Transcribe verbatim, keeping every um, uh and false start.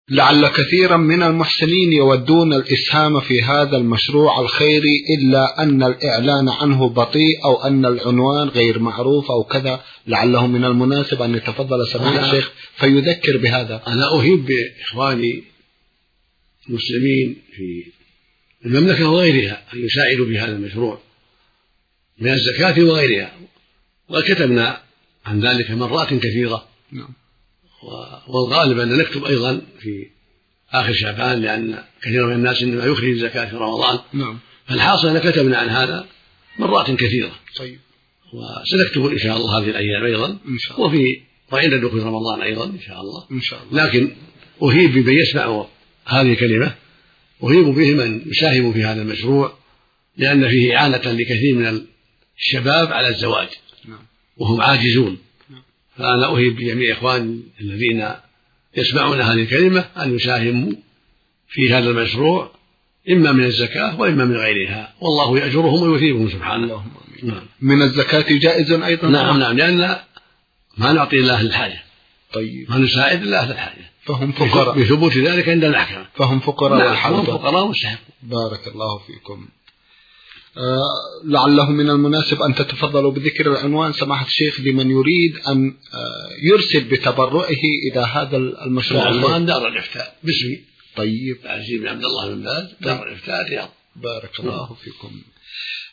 لعل كثيرا من المحسنين يودون الإسهام في هذا المشروع الخيري، إلا أن الإعلان عنه بطيء أو أن العنوان غير معروف أو كذا. لعله من المناسب أن يتفضل سماحة الشيخ فيذكر بهذا. أنا أهيب بإخواني المسلمين في المملكة وغيرها أن يساعدوا بهذا المشروع من الزكاة وغيرها، وكتبنا عن ذلك مرات كثيرة. نعم. والغالب أن نكتب أيضا في آخر شعبان، لأن كثير من الناس إنما يخرج الزكاة في رمضان. نعم. فالحاصل أن كتبنا عن هذا مرات كثيرة. طيب. وسنكتب إن شاء الله هذه الأيام أيضا إن شاء الله. وفي وعند دخول رمضان أيضا إن شاء الله. إن شاء الله. لكن أهيب بمن يسمع هذه الكلمة، أهيب به من يساهم في هذا المشروع، لأن فيه إعانة لكثير من الشباب على الزواج. نعم. وهم عاجزون. فأنا أهيب بجميع إخواني الذين يسمعون هذه الكلمة أن يساهموا في هذا المشروع، إما من الزكاة وإما من غيرها، والله يأجرهم ويثيبهم سبحانه. اللهم آمين. نعم. من الزكاة جائز أيضا. نعم نعم، لأن ما نعطي الله الحاجة. طيب. ما نساعد الله أهل الحاجة، فهم فقراء بثبوت ذلك عند المحكمة. فهم فقراء والحمد لله. فهم فقراء مستحقون. بارك الله فيكم. آه لعله من المناسب أن تتفضلوا بذكر العنوان سماحة الشيخ لمن يريد أن آه يرسل بتبرعه إلى هذا المشروع. العنوان دار الإفتاء باسمي. طيب. عزيز بن عبد الله بن باز، دار الإفتاء الرياض. بارك الله فيكم.